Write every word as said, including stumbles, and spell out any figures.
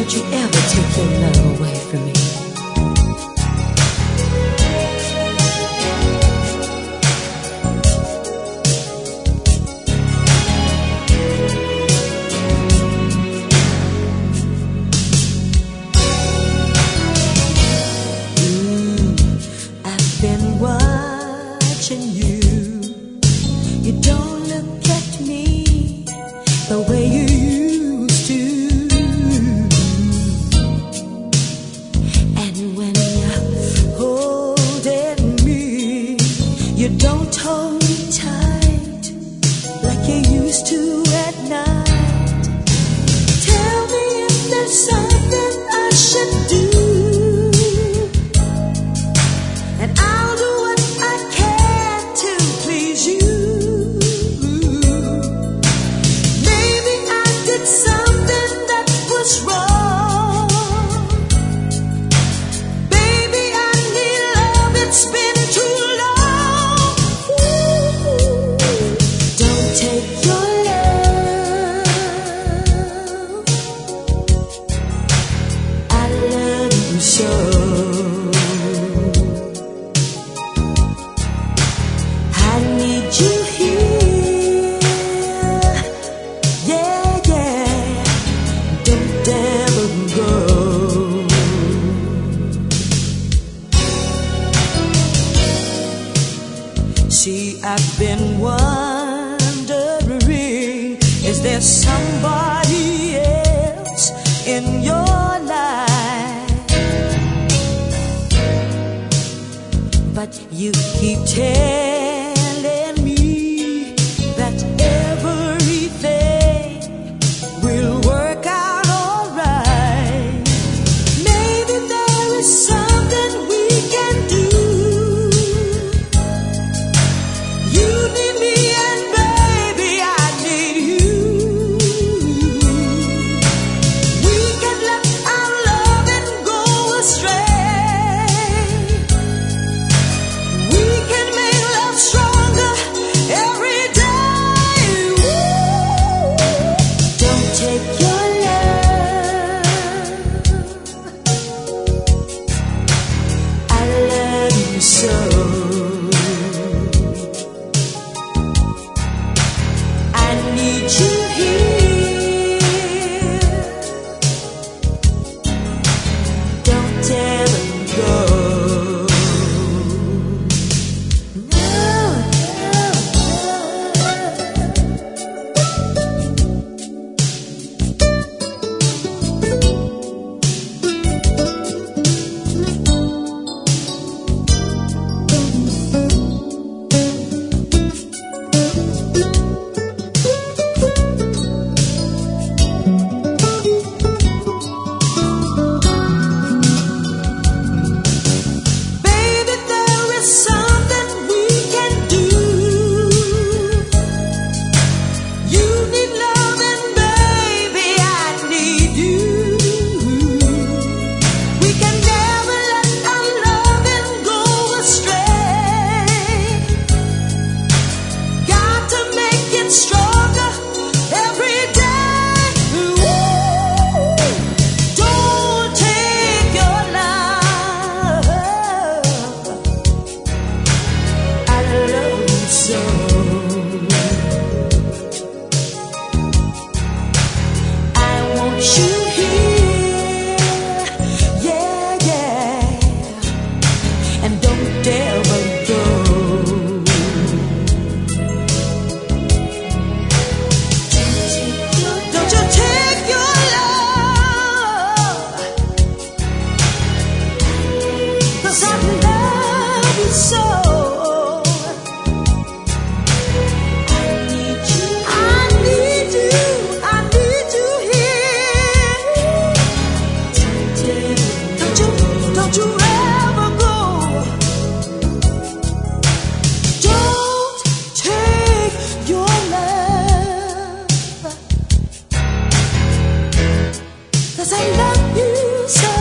Don't you ever take your love away from me. You don't hold me tight like you used to at night. Tell me if there's something I should do, and I'll do what I can to please you. Maybe I did something that was wrong. Baby, I need love, it's been too long. Take your love, I love you so. I need you here, yeah, yeah. Don't ever go. See, I've been wondering, is there somebody else in your life? But you keep telling me that everything will work out alright. Maybe there is something we can do. You need me and baby I need you. We can let our loving go astray. We can make love stronger every day. Ooh. Don't take your love, I love you so. I need you here, don't ever go. No, baby, there is something we can do. You need love and baby I need you. We can never let our loving go astray. Got to make it stronger every day. Ooh. Don't take your love, I love you so. I want you here, yeah, yeah, and don't ever go. Don't you take your love, 'cause I love you so. I need you, I need you, I need you here. Don't you, don't you ever go. Don't take your love, 'cause I love you so.